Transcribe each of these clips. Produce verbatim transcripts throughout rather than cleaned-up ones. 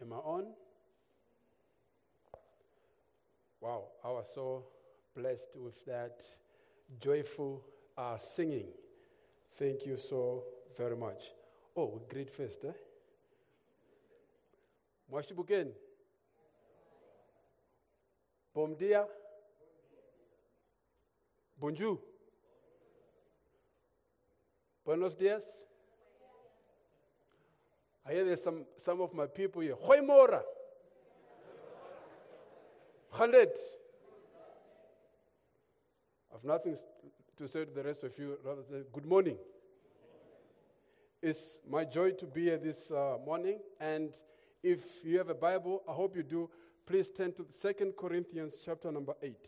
Am I on? Wow, I was so blessed with that joyful uh, singing. Thank you so very much. Oh, great first, eh? Mwashibukeni. Bom dia. Bonjour. Buenos dias. I hear there's some, some of my people here. Goeiemorgen. Hundred. I've nothing to say to the rest of you, rather than good morning. It's my joy to be here this uh, morning, and if you have a Bible, I hope you do, please turn to Second Corinthians chapter number eight.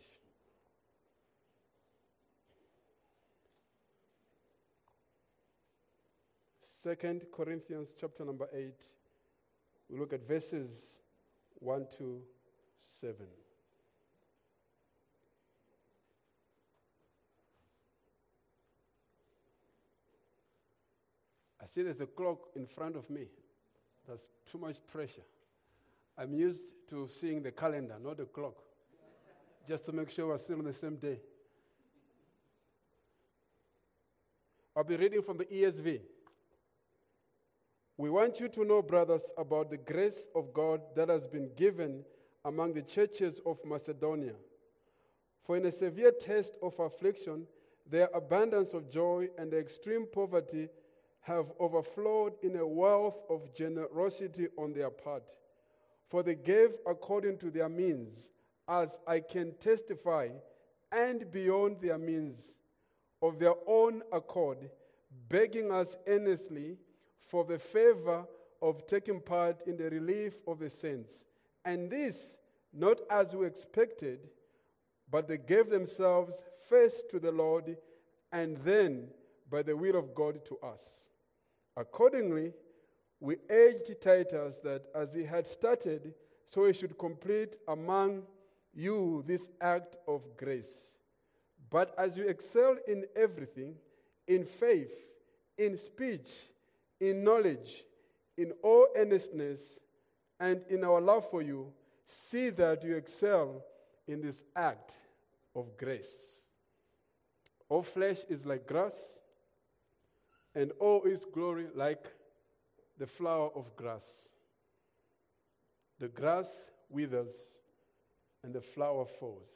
Second Corinthians chapter number eight. We look at verses one to seven. I see there's a clock in front of me. That's too much pressure. I'm used to seeing the calendar, not the clock, just to make sure we're still on the same day. I'll be reading from the E S V. We want you to know, brothers, about the grace of God that has been given among the churches of Macedonia. For in a severe test of affliction, their abundance of joy and their extreme poverty have overflowed in a wealth of generosity on their part. For they gave according to their means, as I can testify, and beyond their means, of their own accord, begging us earnestly for the favor of taking part in the relief of the saints. And this, not as we expected, but they gave themselves first to the Lord, and then by the will of God to us. Accordingly, we urged Titus that as he had started, so he should complete among you this act of grace. But as you excel in everything, in faith, in speech, in knowledge, in all earnestness, and in our love for you, see that you excel in this act of grace. All flesh is like grass, and all its glory like the flower of grass. The grass withers, and the flower falls.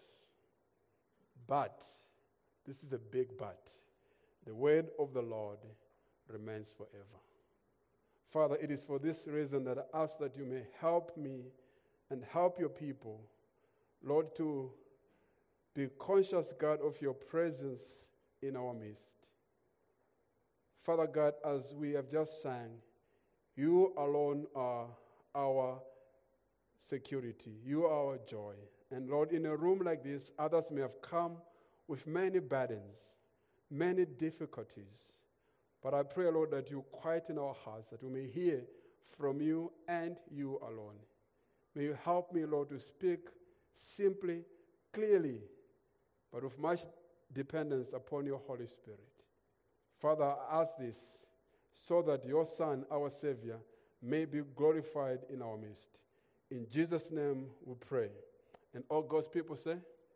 But, this is the big but, the word of the Lord remains forever. Father, it is for this reason that I ask that you may help me and help your people, Lord, to be conscious, God, of your presence in our midst. Father God, as we have just sang, you alone are our security. You are our joy. And Lord, in a room like this, others may have come with many burdens, many difficulties. But I pray, Lord, that you quieten our hearts, that we may hear from you and you alone. May you help me, Lord, to speak simply, clearly, but with much dependence upon your Holy Spirit. Father, I ask this so that your Son, our Savior, may be glorified in our midst. In Jesus' name we pray. And all God's people say?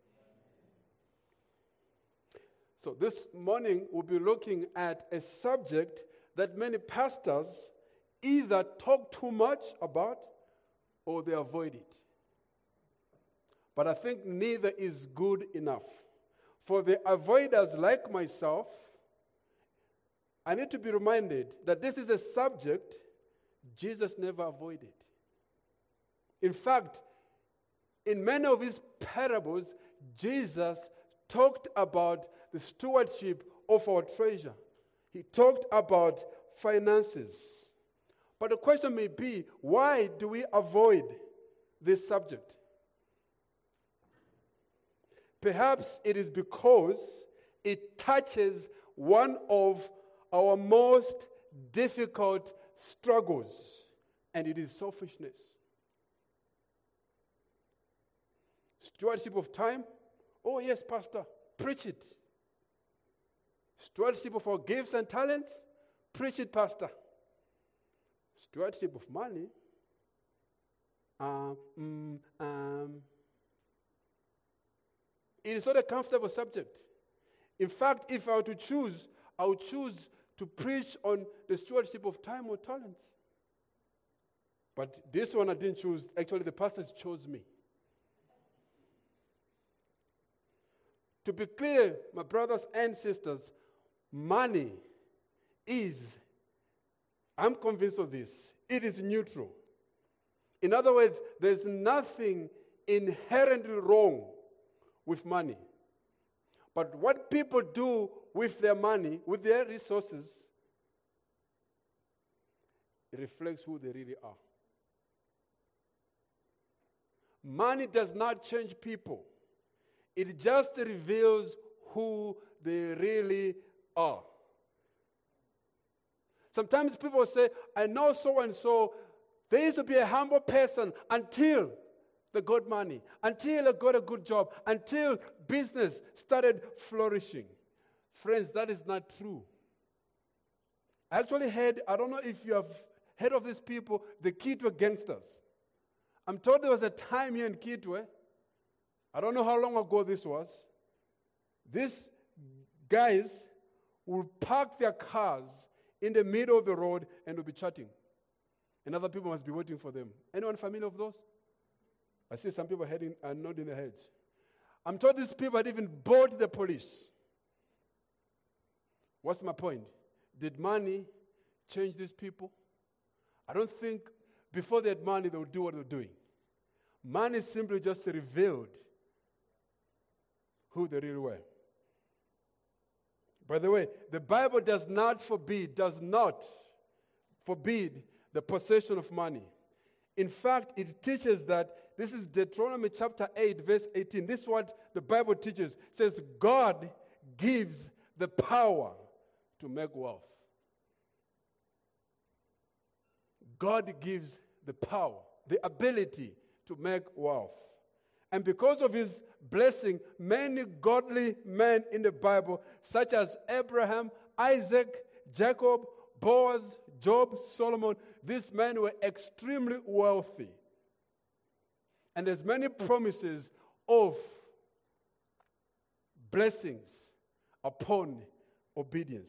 So this morning we'll be looking at a subject that many pastors either talk too much about or they avoid it. But I think neither is good enough. For the avoiders like myself, I need to be reminded that this is a subject Jesus never avoided. In fact, in many of his parables, Jesus talked about the stewardship of our treasure. He talked about finances. But the question may be, why do we avoid this subject? Perhaps it is because it touches one of our most difficult struggles, and it is selfishness. Stewardship of time? Oh yes, Pastor, preach it. Stewardship of our gifts and talents? Preach it, Pastor. Stewardship of money? Um, mm, um. It is not a comfortable subject. In fact, if I were to choose, I would choose to preach on the stewardship of time or talents. But this one I didn't choose. Actually, the pastors chose me. To be clear, my brothers and sisters, money is, I'm convinced of this, it is neutral. In other words, there's nothing inherently wrong with money. But what people do with their money, with their resources, it reflects who they really are. Money does not change people. It just reveals who they really are. Sometimes people say, I know so-and-so, they used to be a humble person until they got money, until they got a good job, until business started flourishing. Friends, that is not true. I actually heard, I don't know if you have heard of these people, the Kitwe gangsters. I'm told there was a time here in Kitwe, I don't know how long ago this was, these guys will park their cars in the middle of the road and will be chatting. And other people must be waiting for them. Anyone familiar with those? I see some people heading and nodding their heads. I'm told these people had even bored the police. What's my point? Did money change these people? I don't think before they had money they would do what they were doing. Money simply just revealed who they really were. By the way, the Bible does not forbid, does not forbid the possession of money. In fact, it teaches that, this is Deuteronomy chapter eight, verse eighteen. This is what the Bible teaches. It says, God gives the power to make wealth. God gives the power, the ability to make wealth. And because of his blessing, many godly men in the Bible, such as Abraham, Isaac, Jacob, Boaz, Job, Solomon, these men were extremely wealthy. And there's many promises of blessings upon obedience.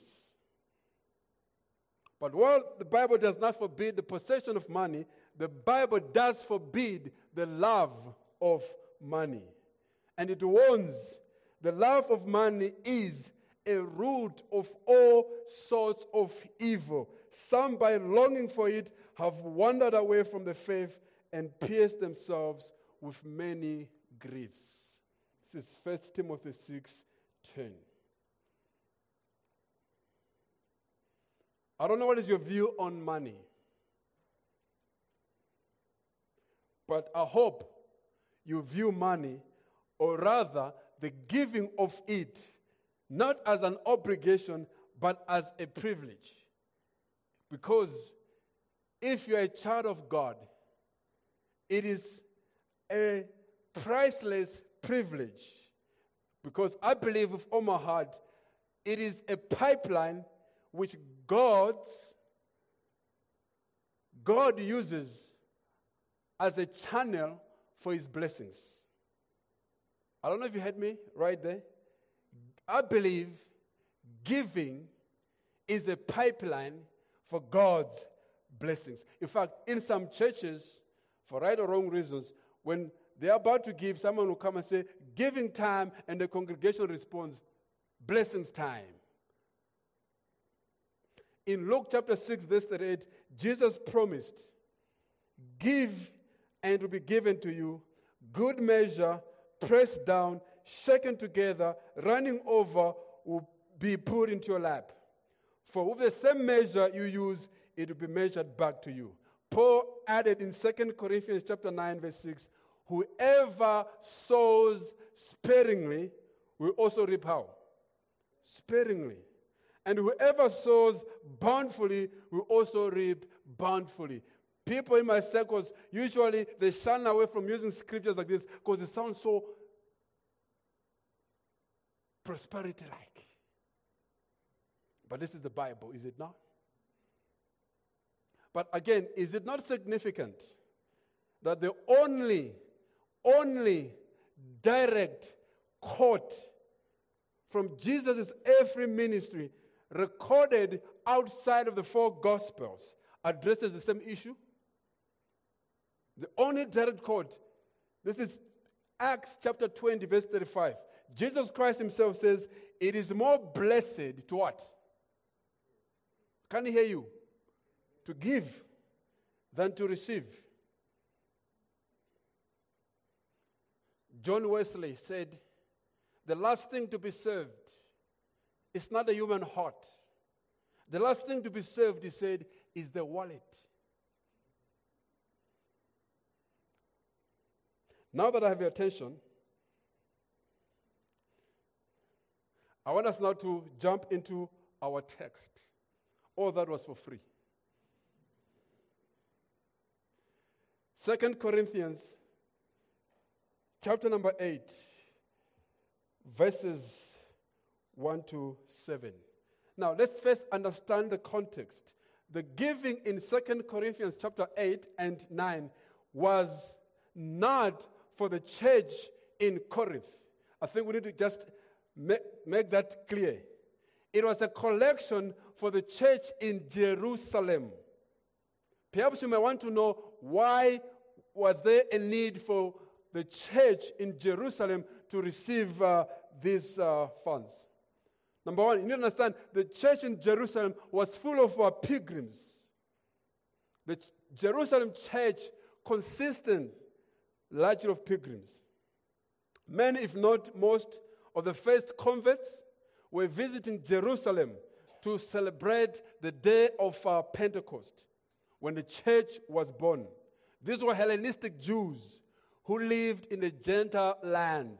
But while the Bible does not forbid the possession of money, the Bible does forbid the love of money. And it warns the love of money is a root of all sorts of evil. Some, by longing for it, have wandered away from the faith and pierced themselves with many griefs. This is First Timothy six ten. I don't know what is your view on money, but I hope you view money, or rather the giving of it, not as an obligation, but as a privilege. Because if you're a child of God, it is a priceless privilege. Because I believe with all my heart, it is a pipeline which God's, God uses as a channel for his blessings. I don't know if you heard me right there. I believe giving is a pipeline for God's blessings. In fact, in some churches, for right or wrong reasons, when they're about to give, someone will come and say, giving time, and the congregation responds, blessings time. In Luke chapter six, verse thirty-eight, Jesus promised, give and it will be given to you, good measure, pressed down, shaken together, running over, will be put into your lap. For with the same measure you use, it will be measured back to you. Paul added in Second Corinthians chapter nine, verse six, whoever sows sparingly will also reap how? Sparingly. And whoever sows bountifully will also reap bountifully. People in my circles, usually they shun away from using scriptures like this because it sounds so prosperity-like. But this is the Bible, is it not? But again, is it not significant that the only, only direct quote from Jesus' earthly ministry recorded outside of the four Gospels addresses the same issue? The only direct quote, this is Acts chapter twenty, verse thirty-five. Jesus Christ himself says, it is more blessed to what? Can I hear you? To give than to receive. John Wesley said, the last thing to be served is not a human heart. The last thing to be served, he said, is the wallet. Now that I have your attention, I want us now to jump into our text. All that was for free. Second Corinthians chapter number eight, verses one to seven. Now, let's first understand the context. The giving in Second Corinthians chapter eight and nine was not for the church in Corinth. I think we need to just make, make that clear. It was a collection for the church in Jerusalem. Perhaps you may want to know, why was there a need for the church in Jerusalem to receive uh, these uh, funds? Number one, you need to understand, the church in Jerusalem was full of uh, pilgrims. The Ch- Jerusalem church consisted largely of pilgrims. Many, if not most, of the first converts were visiting Jerusalem to celebrate the day of uh, Pentecost, when the church was born. These were Hellenistic Jews who lived in the Gentile lands.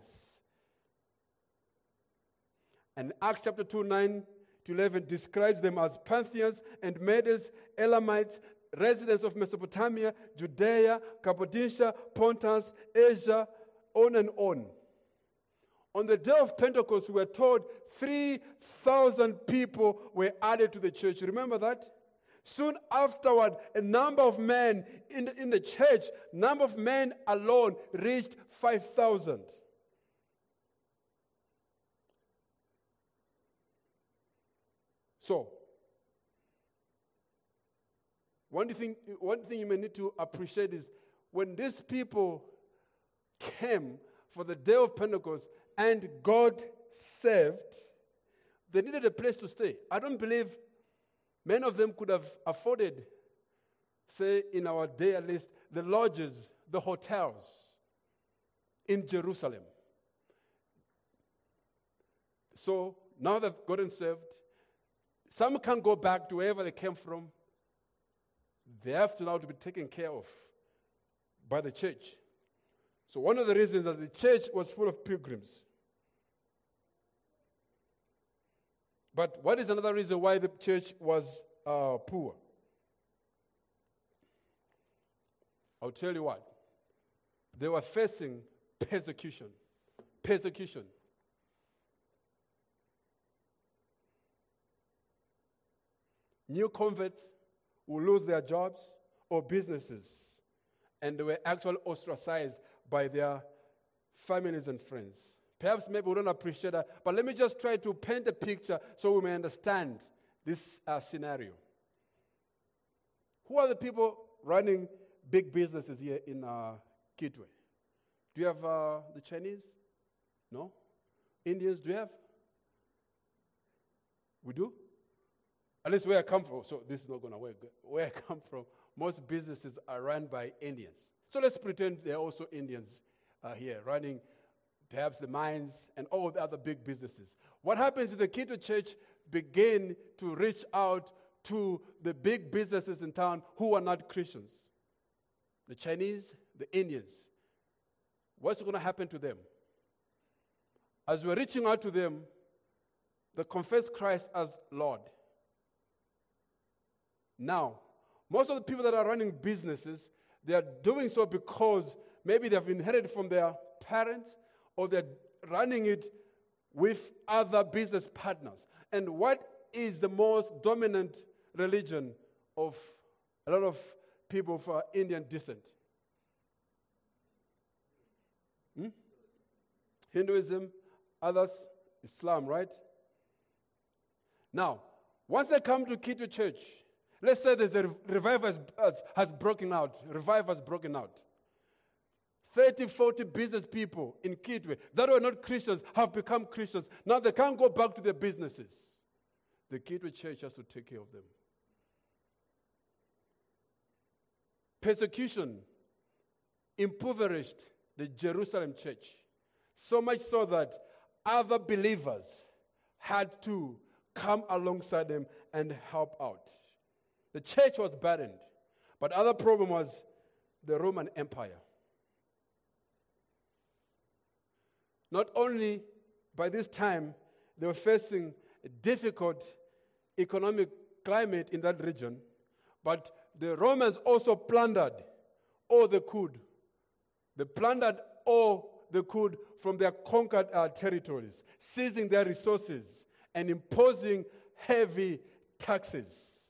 And Acts chapter two, nine to eleven describes them as Parthians and Medes, Elamites, residents of Mesopotamia, Judea, Cappadocia, Pontus, Asia, on and on. On the day of Pentecost, we were told three thousand people were added to the church. Remember that? Soon afterward, a number of men in the, in the church, number of men alone reached five thousand. So, one thing, one thing you may need to appreciate is when these people came for the day of Pentecost and God saved, they needed a place to stay. I don't believe many of them could have afforded, say in our day at least, the lodges, the hotels in Jerusalem. So now they've gotten saved. Some can't go back to wherever they came from. They have to now to be taken care of by the church. So one of the reasons that the church was full of pilgrims. But what is another reason why the church was uh, poor? I'll tell you what. They were facing persecution. Persecution. New converts will lose their jobs or businesses, and they were actually ostracized by their families and friends. Perhaps maybe we don't appreciate that, but let me just try to paint a picture so we may understand this uh, scenario. Who are the people running big businesses here in uh, Kitwe? Do you have uh, the Chinese? No? Indians, do you have? We do? At least where I come from, so this is not going to work. Where I come from, most businesses are run by Indians. So let's pretend there are also Indians uh, here running perhaps the mines and all the other big businesses. What happens is the Kitwe Church began to reach out to the big businesses in town who are not Christians. The Chinese, the Indians. What's going to happen to them? As we're reaching out to them, they confess Christ as Lord. Now, most of the people that are running businesses, they are doing so because maybe they have inherited from their parents or they're running it with other business partners. And what is the most dominant religion of a lot of people of uh, Indian descent? Hmm? Hinduism, others, Islam, right? Now, once they come to Kitwe Church, let's say there's a revival has, has, has broken out. Revival has broken out. thirty, forty business people in Kitwe that were not Christians have become Christians. Now they can't go back to their businesses. The Kitwe Church has to take care of them. Persecution impoverished the Jerusalem church, so much so that other believers had to come alongside them and help out. The church was burdened, but other problem was the Roman Empire. Not only by this time they were facing a difficult economic climate in that region, but the Romans also plundered all they could. They plundered all they could from their conquered uh, territories, seizing their resources and imposing heavy taxes.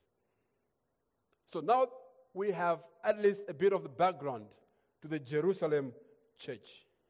So now we have at least a bit of the background to the Jerusalem church.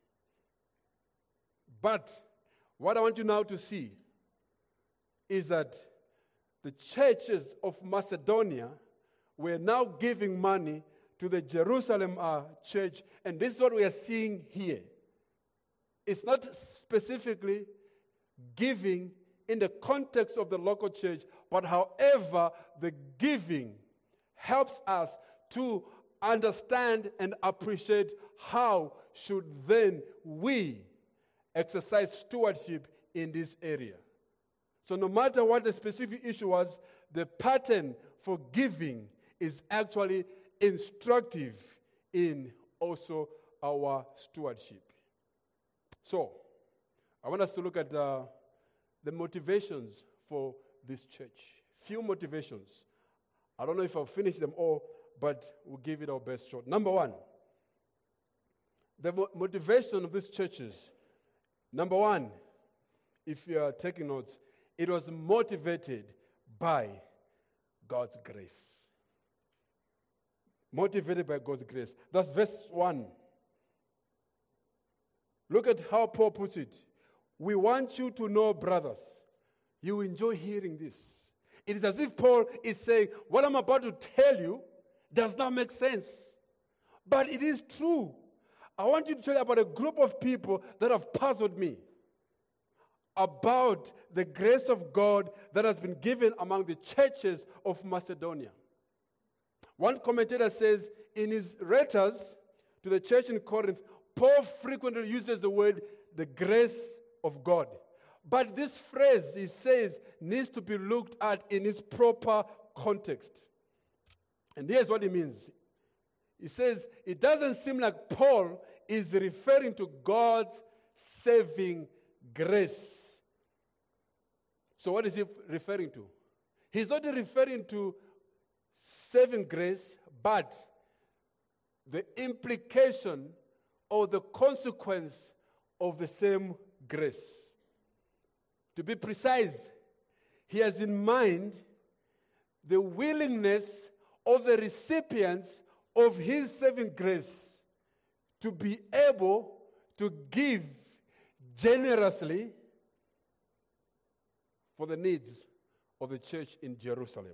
But what I want you now to see is that the churches of Macedonia were now giving money to the Jerusalem uh, church, and this is what we are seeing here. It's not specifically giving in the context of the local church, but however the giving helps us to understand and appreciate how should then we exercise stewardship in this area. So no matter what the specific issue was, the pattern for giving is actually instructive in also our stewardship. So, I want us to look at uh, the motivations for this church. Few motivations. I don't know if I'll finish them all, but we'll give it our best shot. Number one, the mo- motivation of these churches. Number one, if you are taking notes, it was motivated by God's grace. Motivated by God's grace. That's verse one. Look at how Paul puts it. We want you to know, brothers. You enjoy hearing this. It is as if Paul is saying, what I'm about to tell you does not make sense. But it is true. I want you to tell you about a group of people that have puzzled me about the grace of God that has been given among the churches of Macedonia. One commentator says, in his letters to the church in Corinth, Paul frequently uses the word the grace of God. But this phrase, he says, needs to be looked at in its proper context. And here's what it means. He says, it doesn't seem like Paul is referring to God's saving grace. So what is he referring to? He's not referring to saving grace, but the implication or the consequence of the same grace. To be precise, he has in mind the willingness of the recipients of his saving grace to be able to give generously for the needs of the church in Jerusalem.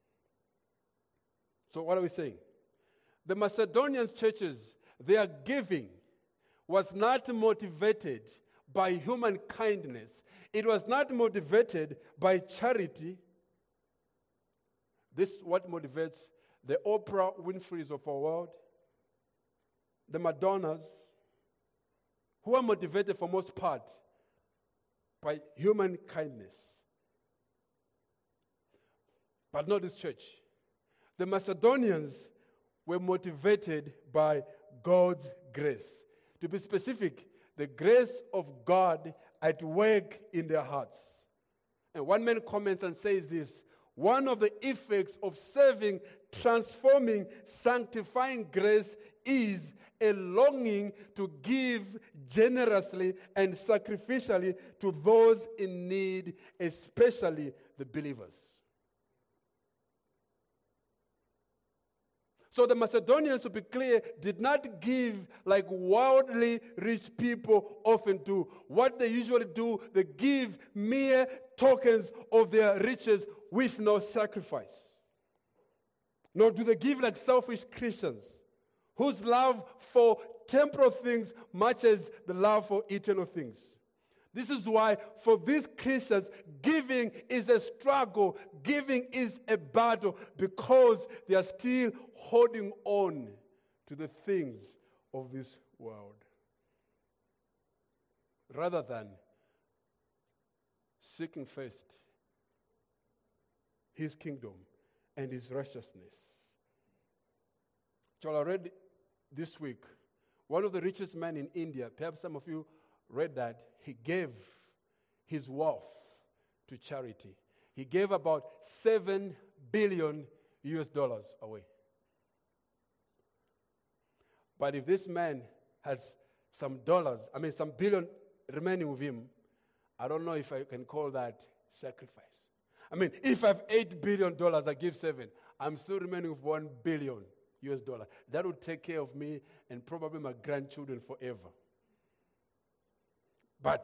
So what are we saying? The Macedonian churches, their giving was not motivated by human kindness. It was not motivated by charity. This is what motivates the Oprah Winfreys of our world, the Madonnas, who are motivated for most part by human kindness. But not this church. The Macedonians were motivated by God's grace. To be specific, the grace of God at work in their hearts. And one man comments and says this, one of the effects of serving, transforming, sanctifying grace is a longing to give generously and sacrificially to those in need, especially the believers. So the Macedonians, to be clear, did not give like worldly rich people often do. What they usually do, they give mere tokens of their riches with no sacrifice. Nor do they give like selfish Christians whose love for temporal things matches the love for eternal things. This is why for these Christians, giving is a struggle. Giving is a battle because they are still holding on to the things of this world rather than seeking first his kingdom and his righteousness. So I read this week, one of the richest men in India, perhaps some of you read that, he gave his wealth to charity. He gave about seven billion U S dollars away. But if this man has some dollars, I mean some billion remaining with him, I don't know if I can call that sacrifice. I mean, if I have eight billion dollars, I give seven. I'm still remaining with one billion U S dollars. That would take care of me and probably my grandchildren forever. But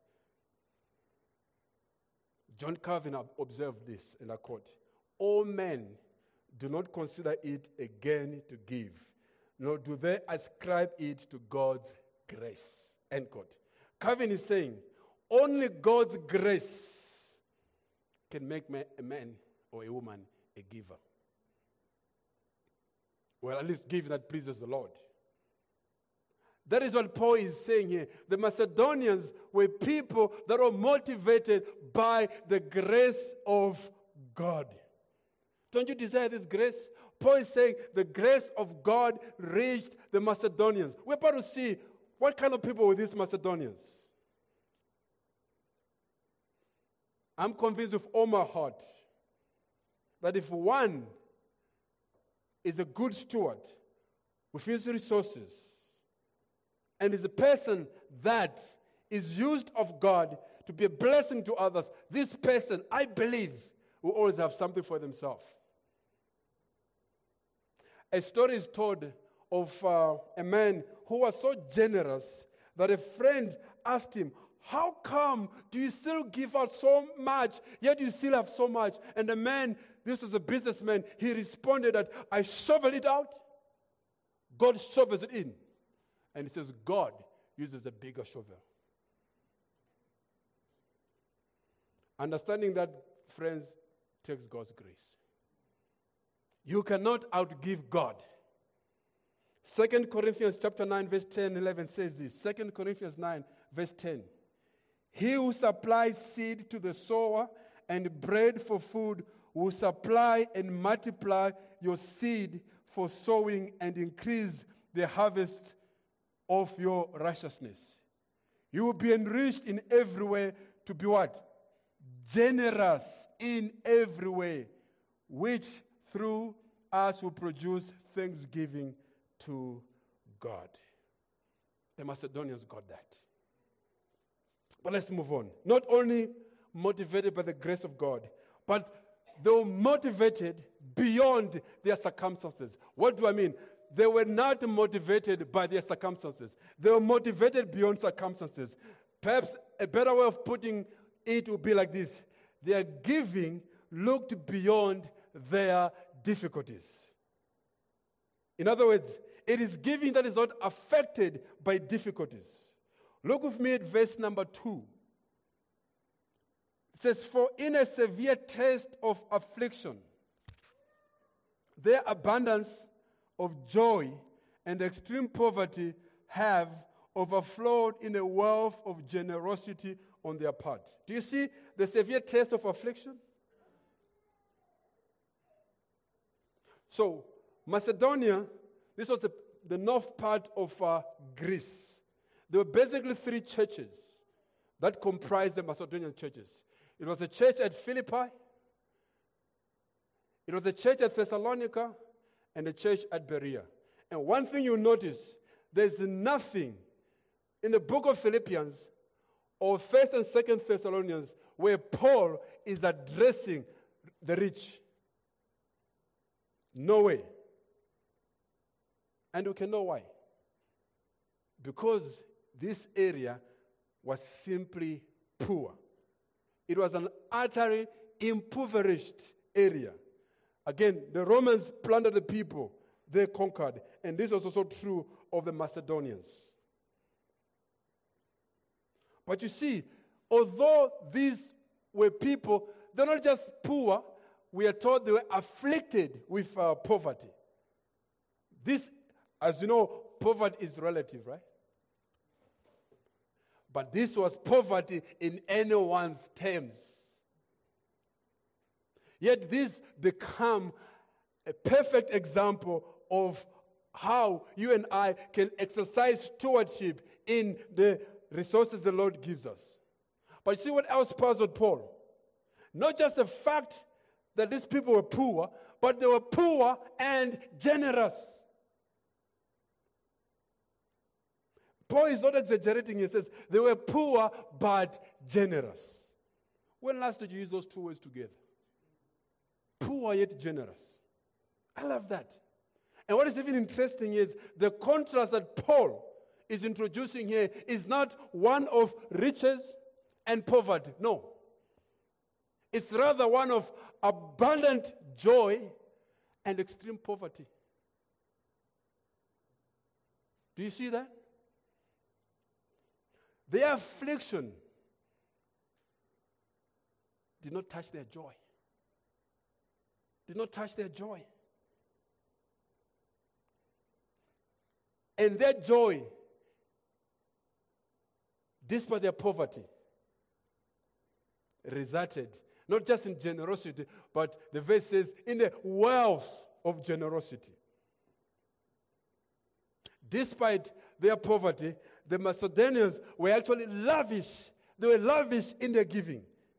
John Calvin observed this, and I quote, "All men do not consider it a gain to give, nor do they ascribe it to God's grace." End quote. Calvin is saying, only God's grace can make a man or a woman a giver. Well, at least give that pleases the Lord. That is what Paul is saying here. The Macedonians were people that were motivated by the grace of God. Don't you desire this grace? Paul is saying the grace of God reached the Macedonians. We're about to see what kind of people were these Macedonians. I'm convinced with all my heart that if one is a good steward with his resources, and is a person that is used of God to be a blessing to others, this person, I believe, will always have something for themselves. A story is told of uh, a man who was so generous that a friend asked him, "How come do you still give out so much, yet you still have so much?" And the man, this was a businessman, he responded that, "I shovel it out, God shovels it in." And he says, God uses a bigger shovel. Understanding that, friends, takes God's grace. You cannot outgive God. Second Corinthians chapter nine, verse ten and eleven says this. Second Corinthians nine, verse ten. He who supplies seed to the sower and bread for food will supply and multiply your seed for sowing and increase the harvest of your righteousness. You will be enriched in every way to be what? Generous in every way, which through us will produce thanksgiving to God. The Macedonians got that. But let's move on. Not only motivated by the grace of God, but they were motivated beyond their circumstances. What do I mean? They were not motivated by their circumstances. They were motivated beyond circumstances. Perhaps a better way of putting it would be like this. Their giving looked beyond their difficulties. In other words, it is giving that is not affected by difficulties. Look with me at verse number two. It says, "For in a severe test of affliction, their abundance of joy and extreme poverty have overflowed in a wealth of generosity on their part." Do you see the severe test of affliction? So, Macedonia, this was the, the north part of uh, Greece. There were basically three churches that comprised the Macedonian churches. It was a church at Philippi, it was a church at Thessalonica, and a church at Berea. And one thing you notice, there's nothing in the book of Philippians or First and Second Thessalonians where Paul is addressing the rich. No way. And we can know why. Because this area was simply poor. It was an utterly impoverished area. Again, the Romans plundered the people. They conquered. And this was also true of the Macedonians. But you see, although these were people, they're not just poor. We are told they were afflicted with uh, poverty. This, as you know, poverty is relative, right? But this was poverty in anyone's terms. Yet this become a perfect example of how you and I can exercise stewardship in the resources the Lord gives us. But see what else puzzled Paul? Not just the fact that these people were poor, but they were poor and generous. Paul is not exaggerating. He says they were poor but generous. When last did you use those two words together? Poor yet generous. I love that. And what is even interesting is the contrast that Paul is introducing here is not one of riches and poverty. No. It's rather one of abundant joy and extreme poverty. Do you see that? Their affliction did not touch their joy. Did not touch their joy. And their joy, despite their poverty, resulted not just in generosity, but the verse says in the wealth of generosity. Despite their poverty, the Macedonians were actually lavish. They were lavish in their giving.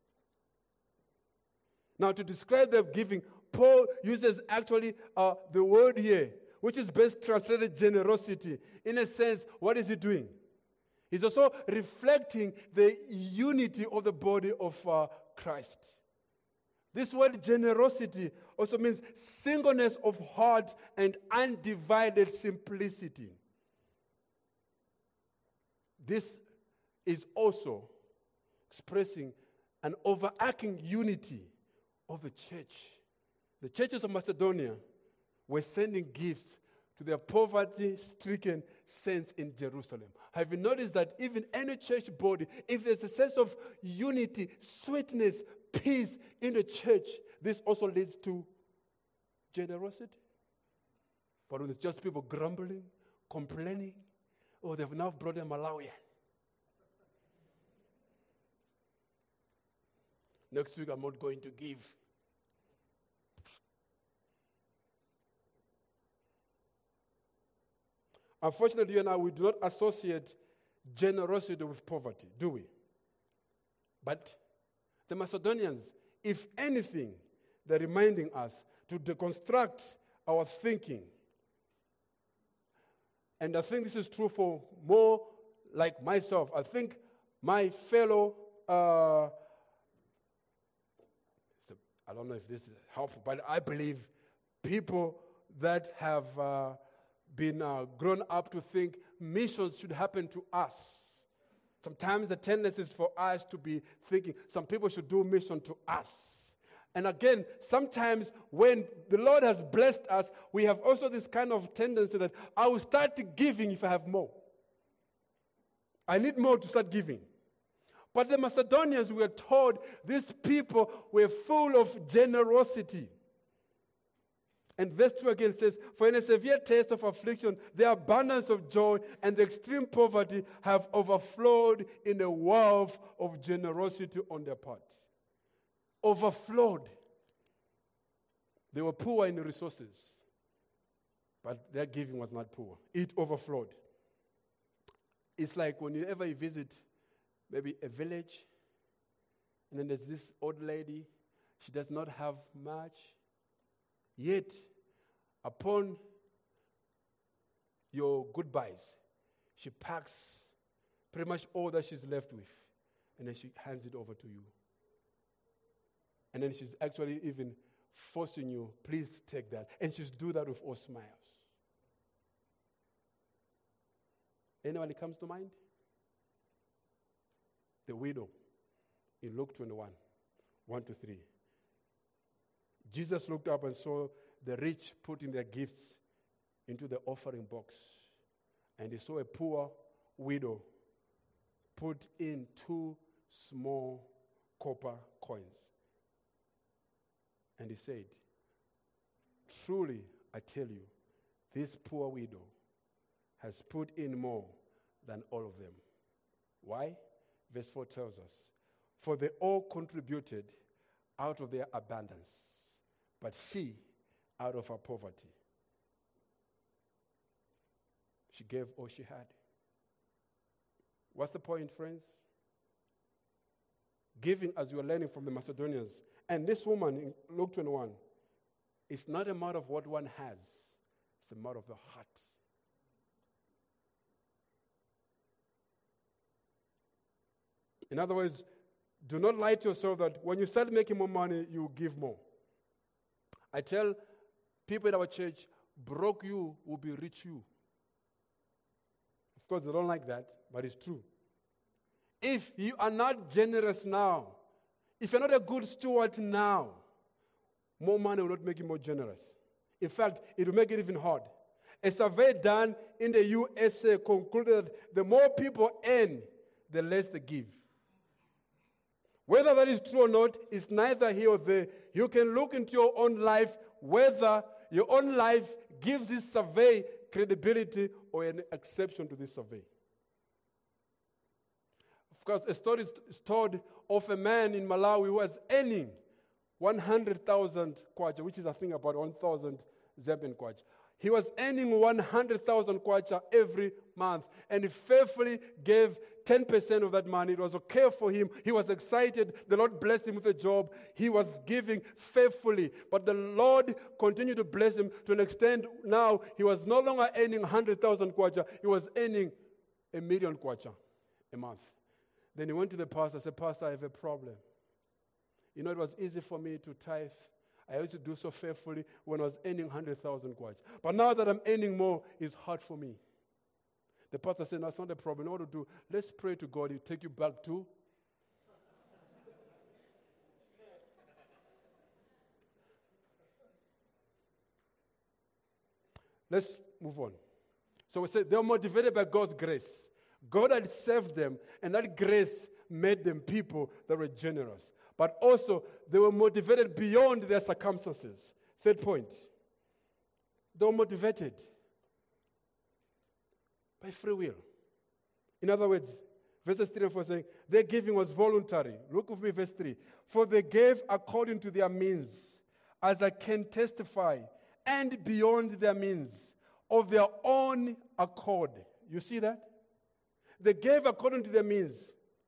Now, to describe their giving, Paul uses actually uh, the word here, which is best translated generosity. In a sense, what is he doing? He's also reflecting the unity of the body of uh, Christ. This word generosity also means singleness of heart and undivided simplicity. This is also expressing an overarching unity of the church. The churches of Macedonia were sending gifts to their poverty-stricken saints in Jerusalem. Have you noticed that even any church body, if there's a sense of unity, sweetness, peace in the church, this also leads to generosity? But when it's just people grumbling, complaining, oh, they've now brought them Malawian. Next week I'm not going to give. Unfortunately, you and I, we do not associate generosity with poverty, do we? But the Macedonians, if anything, they're reminding us to deconstruct our thinking. And I think this is true for more like myself. I think my fellow, uh, I don't know if this is helpful, but I believe people that have uh, been uh, grown up to think missions should happen to us. Sometimes the tendency is for us to be thinking some people should do mission to us. And again, sometimes when the Lord has blessed us, we have also this kind of tendency that I will start giving if I have more. I need more to start giving. But the Macedonians, we are told, these people were full of generosity. And verse two again says, for in a severe test of affliction, the abundance of joy and the extreme poverty have overflowed in a wealth of generosity on their part. Overflowed. They were poor in resources, but their giving was not poor. It overflowed. It's like when you ever visit maybe a village, and then there's this old lady, she does not have much, yet upon your goodbyes, she packs pretty much all that she's left with, and then she hands it over to you. And then she's actually even forcing you, please take that. And she's do that with all smiles. Anyone comes to mind? The widow in Luke twenty-one, one to three. Jesus looked up and saw the rich putting their gifts into the offering box. And he saw a poor widow put in two small copper coins. And he said, truly, I tell you, this poor widow has put in more than all of them. Why? Verse four tells us, for they all contributed out of their abundance, but she out of her poverty. She gave all she had. What's the point, friends? Giving, as we are learning from the Macedonians, and this woman in Luke twenty-one, it's not a matter of what one has, it's a matter of the heart. In other words, do not lie to yourself that when you start making more money, you give more. I tell people in our church, broke you will be rich you. Of course, they don't like that, but it's true. If you are not generous now, if you're not a good steward now, more money will not make you more generous. In fact, it will make it even hard. A survey done in the U S A concluded that the more people earn, the less they give. Whether that is true or not is neither here or there. You can look into your own life whether your own life gives this survey credibility or an exception to this survey. Of course, a story is told of a man in Malawi who was earning one hundred thousand kwacha, which is I think about one thousand Zambian kwacha. He was earning one hundred thousand kwacha every month, and he faithfully gave ten percent of that money. It was okay for him. He was excited. The Lord blessed him with a job. He was giving faithfully. But the Lord continued to bless him to an extent now he was no longer earning one hundred thousand kwacha. He was earning a million kwacha a month. Then he went to the pastor and said, Pastor, I have a problem. You know, it was easy for me to tithe. I used to do so faithfully when I was earning one hundred thousand kwacha. But now that I'm earning more, it's hard for me. The pastor said, no, that's not a problem. What to do? Let's pray to God. He'll take you back to. Let's move on. So we said they were motivated by God's grace. God had saved them, and that grace made them people that were generous. But also, they were motivated beyond their circumstances. Third point. They were motivated by free will. In other words, verses three and four saying, their giving was voluntary. Look with me, verse three. For they gave according to their means, as I can testify, and beyond their means, of their own accord. You see that? They gave according to their means,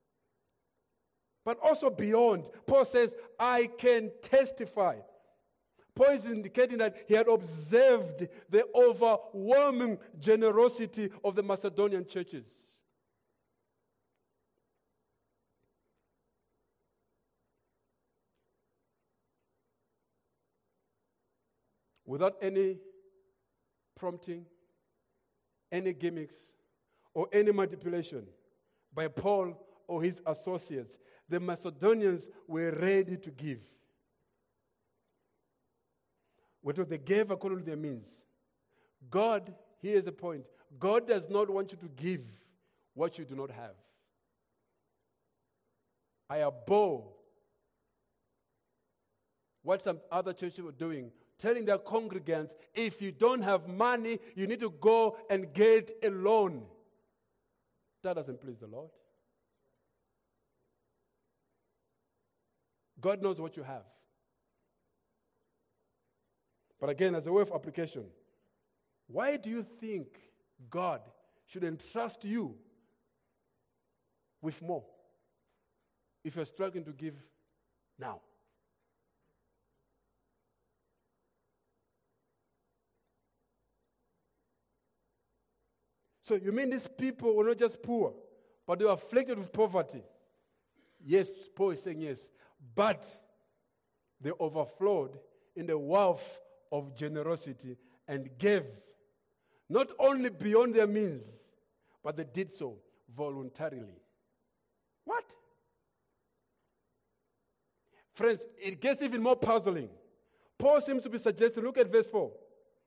but also beyond. Paul says, I can testify. Paul is indicating that he had observed the overwhelming generosity of the Macedonian churches. Without any prompting, any gimmicks, or any manipulation by Paul or his associates, the Macedonians were ready to give. Whether they gave according to their means. God, here's the point, God does not want you to give what you do not have. I abhor what some other churches were doing, telling their congregants, if you don't have money, you need to go and get a loan. That doesn't please the Lord. God knows what you have. But again, as a way of application, why do you think God should entrust you with more if you're struggling to give now? So you mean these people were not just poor, but they were afflicted with poverty? Yes, Paul is saying yes. But they overflowed in the wealth of generosity and gave, not only beyond their means, but they did so voluntarily. What? Friends, it gets even more puzzling. Paul seems to be suggesting, look at verse four.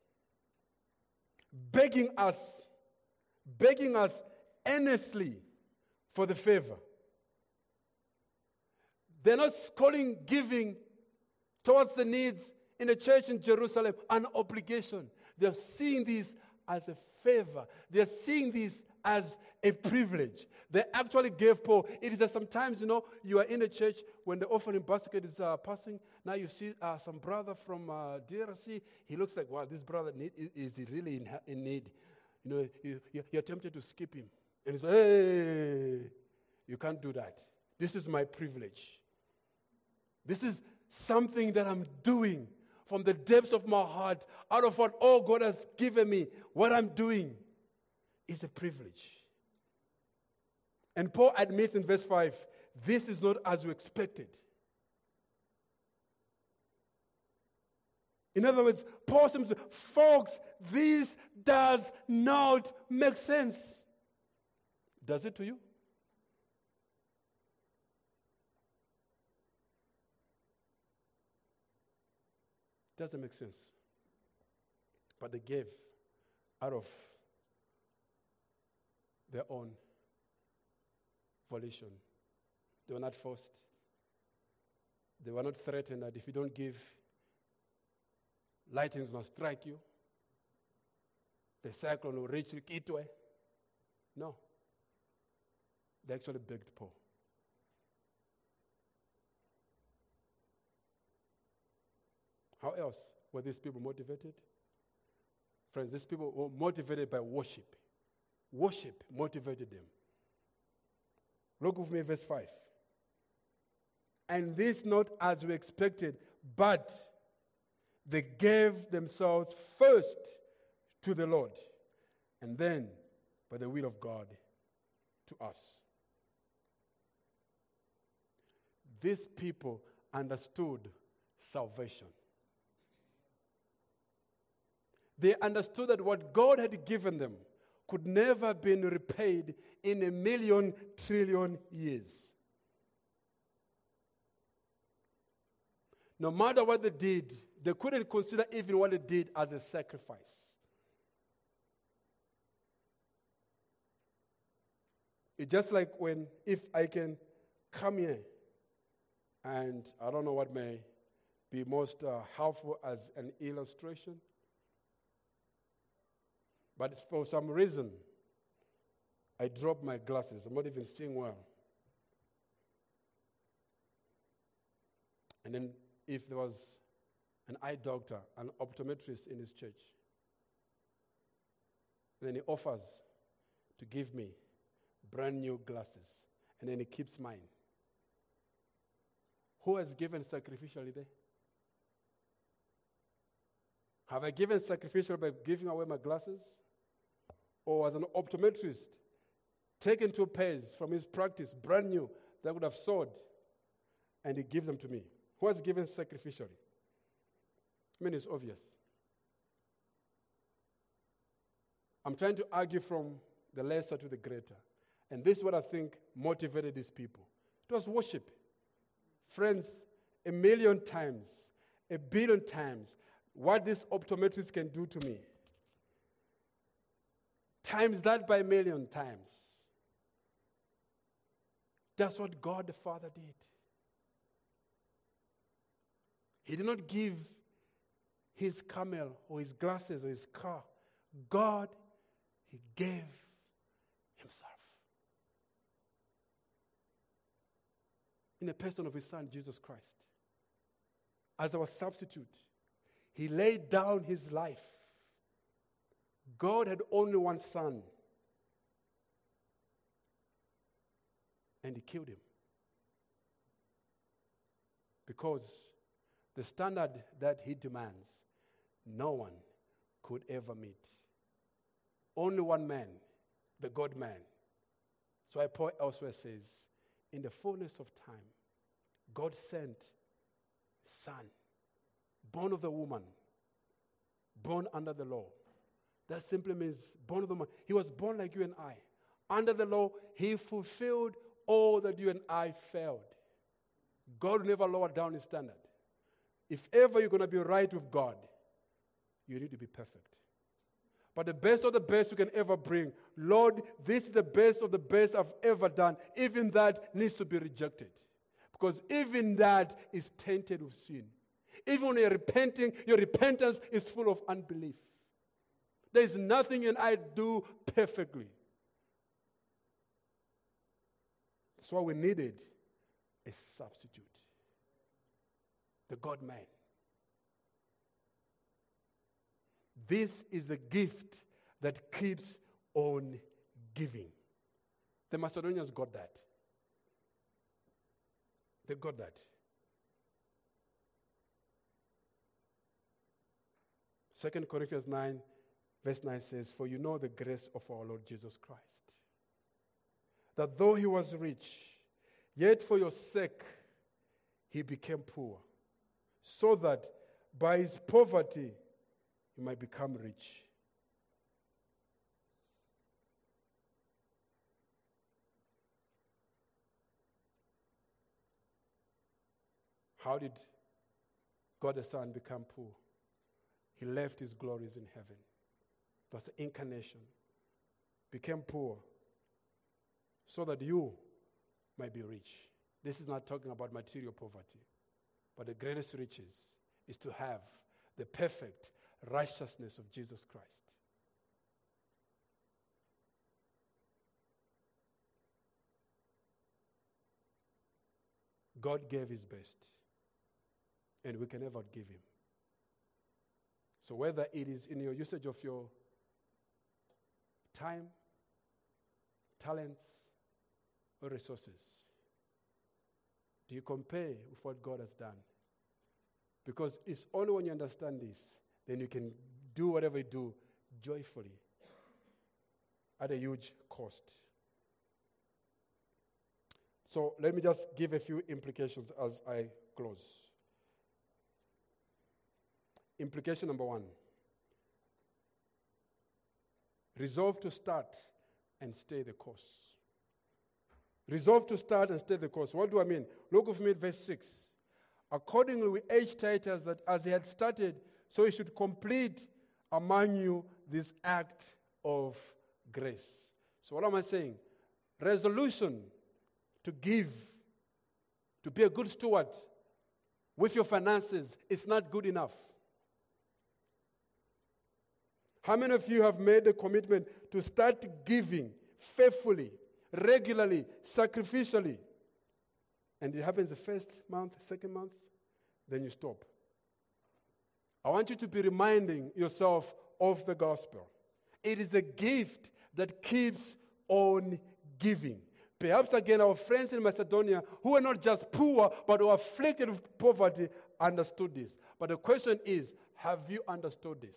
Begging us, begging us earnestly for the favor. They're not calling giving towards the needs in the church in Jerusalem an obligation. They're seeing this as a favor. They're seeing this as a privilege. They actually gave Paul. It is that sometimes, you know, you are in a church when the offering basket is uh, passing. Now you see uh, some brother from uh, D R C. He looks like, wow, this brother need, is, is he really in, in need? You know, you, you, you're tempted to skip him. And he's like, hey, you can't do that. This is my privilege. This is something that I'm doing from the depths of my heart, out of what all God has given me. What I'm doing is a privilege. And Paul admits in verse five, this is not as you expected. In other words, Paul says, folks, this does not make sense. Does it to you? Doesn't make sense. But they gave out of their own volition. They were not forced. They were not threatened that if you don't give, lightning will strike you. The cyclone will reach Kitwe. No. They actually begged Paul. How else were these people motivated? Friends, these people were motivated by worship. Worship motivated them. Look with me, verse five. And this not as we expected, but they gave themselves first to the Lord, and then by the will of God to us. These people understood salvation. They understood that what God had given them could never have been repaid in a million trillion years. No matter what they did, they couldn't consider even what they did as a sacrifice. It's just like when, if I can come here, and I don't know what may be most uh, helpful as an illustration, but for some reason, I dropped my glasses. I'm not even seeing well. And then if there was an eye doctor, an optometrist in his church, and then he offers to give me brand new glasses, and then he keeps mine. Who has given sacrificially there? Have I given sacrificially by giving away my glasses? Or as an optometrist, taken two pairs from his practice, brand new, that would have sold, and he gives them to me? Who has given sacrificially? I mean, it's obvious. I'm trying to argue from the lesser to the greater. And this is what I think motivated these people. It was worship. Friends, a million times, a billion times, what this optometrist can do to me, times that by a million times. That's what God the Father did. He did not give his camel or his glasses or his car. God, he gave himself. In the person of his Son, Jesus Christ. As our substitute, he laid down his life. God had only one son. And he killed him. Because the standard that he demands, no one could ever meet. Only one man, the God-man. So I Paul elsewhere says, in the fullness of time, God sent his Son, born of the woman, born under the law. That simply means born of the woman. He was born like you and I, under the law, he fulfilled all that you and I failed. God will never lower down his standard. If ever you're going to be right with God, you need to be perfect. But the best of the best you can ever bring, Lord, this is the best of the best I've ever done. Even that needs to be rejected. Because even that is tainted with sin. Even when you're repenting, your repentance is full of unbelief. There is nothing you and I do perfectly. That's why we needed a substitute. The God-man. This is a gift that keeps on giving. The Macedonians got that. They got that. Second Corinthians nine, verse nine says, "For you know the grace of our Lord Jesus Christ, that though he was rich, yet for your sake he became poor, so that by his poverty you might become rich." How did God the Son become poor? He left his glories in heaven. It was the incarnation. Became poor so that you might be rich. This is not talking about material poverty, but the greatest riches is to have the perfect righteousness of Jesus Christ. God gave his best, and we can never give him. So whether it is in your usage of your time, talents, or resources, do you compare with what God has done? Because it's only when you understand this, then you can do whatever you do joyfully at a huge cost. So let me just give a few implications as I close. Implication number one. Resolve to start and stay the course. Resolve to start and stay the course. What do I mean? Look with me at verse six. Accordingly, we urge Titus that as he had started, so he should complete among you this act of grace. So what am I saying? Resolution to give, to be a good steward with your finances is not good enough. How many of you have made the commitment to start giving faithfully, regularly, sacrificially? And it happens the first month, second month, then you stop. I want you to be reminding yourself of the gospel. It is a gift that keeps on giving. Perhaps again, our friends in Macedonia, who are not just poor, but who are afflicted with poverty, understood this. But the question is, have you understood this?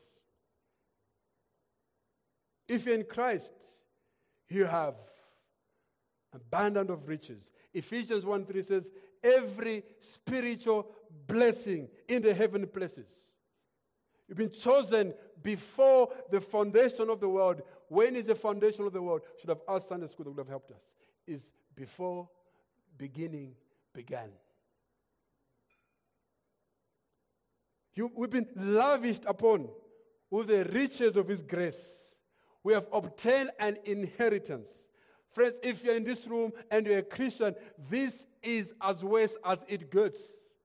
If you're in Christ, you have abundance of riches. Ephesians one three says, every spiritual blessing in the heavenly places. You've been chosen before the foundation of the world. When is the foundation of the world? Should have asked Sunday school, that would have helped us. Is before beginning began. You, we've been lavished upon with the riches of his grace. We have obtained an inheritance. Friends, if you're in this room and you're a Christian, this is as worse as it gets.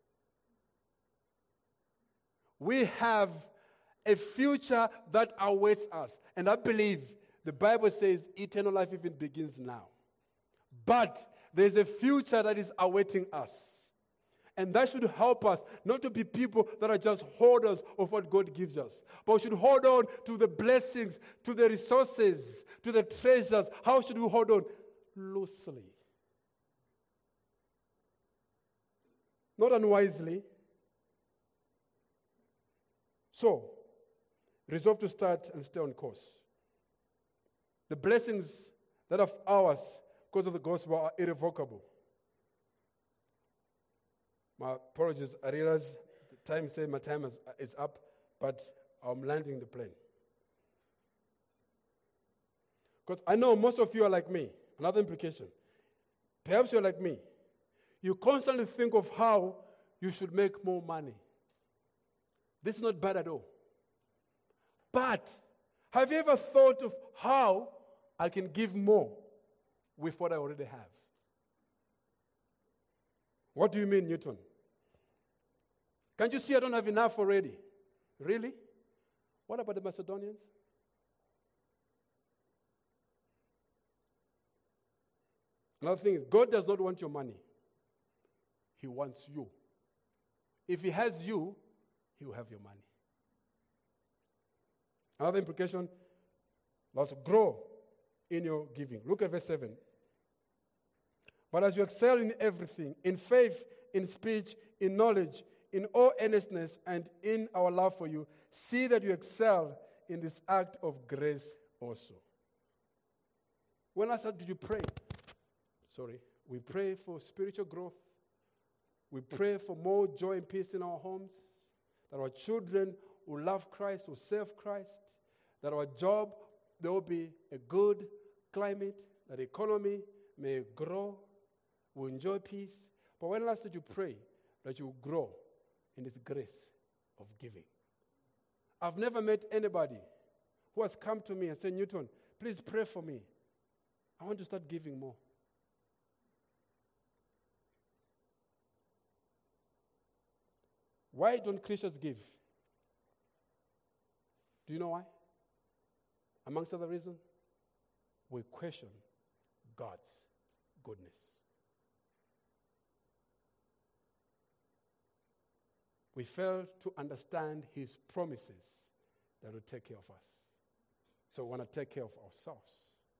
We have a future that awaits us. And I believe the Bible says eternal life even begins now. But there's a future that is awaiting us. And that should help us not to be people that are just hoarders of what God gives us. But we should hold on to the blessings, to the resources, to the treasures. How should we hold on? Loosely. Not unwisely. So, resolve to start and stay on course. The blessings that are ours because of the gospel are irrevocable. My apologies, I realize the time says my time is, is up, but I'm landing the plane. Because I know most of you are like me. Another implication. Perhaps you're like me. You constantly think of how you should make more money. This is not bad at all. But have you ever thought of how I can give more with what I already have? What do you mean, Newton? Can't you see I don't have enough already? Really? What about the Macedonians? Another thing is, God does not want your money. He wants you. If he has you, he will have your money. Another implication, let's grow in your giving. Look at verse seven. But as you excel in everything, in faith, in speech, in knowledge, in all earnestness, and in our love for you, see that you excel in this act of grace also. When last did you pray? Sorry. We pray for spiritual growth. We pray for more joy and peace in our homes, that our children will love Christ, will serve Christ, that our job, there will be a good climate, that the economy may grow, we'll enjoy peace. But when last did you pray that you will grow in this grace of giving? I've never met anybody who has come to me and said, Newton, please pray for me. I want to start giving more. Why don't Christians give? Do you know why? Amongst other reasons, we question God's goodness. We fail to understand his promises that will take care of us. So we want to take care of ourselves.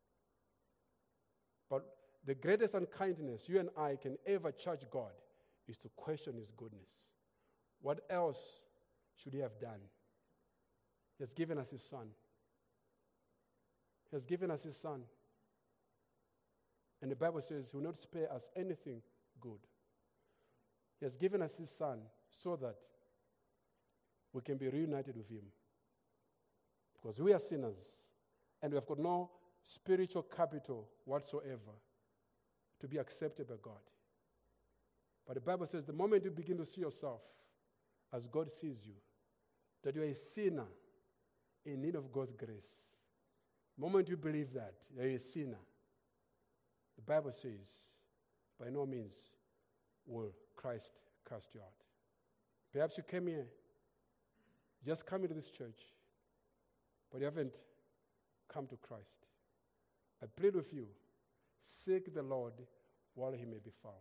But the greatest unkindness you and I can ever charge God is to question his goodness. What else should he have done? He has given us his son. He has given us his son. And the Bible says he will not spare us anything good. He has given us his son so that we can be reunited with him. Because we are sinners and we have got no spiritual capital whatsoever to be accepted by God. But the Bible says the moment you begin to see yourself as God sees you, that you are a sinner in need of God's grace. The moment you believe that, you are a sinner, the Bible says, by no means will Christ cast you out. Perhaps you came here, just come into this church, but you haven't come to Christ. I plead with you, seek the Lord while he may be found.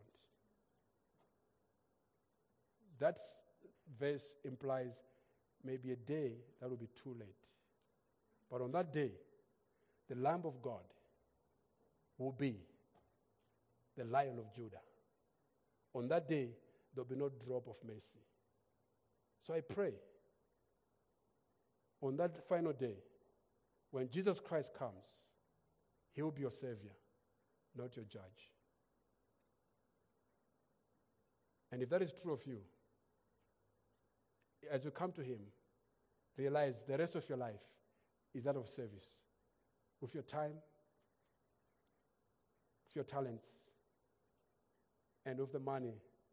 That verse implies maybe a day that will be too late. But on that day, the Lamb of God will be the Lion of Judah. On that day, there will be no drop of mercy. So I pray, on that final day, when Jesus Christ comes, he will be your Savior, not your judge. And if that is true of you, as you come to him, realize the rest of your life is that of service. With your time, with your talents, and with the money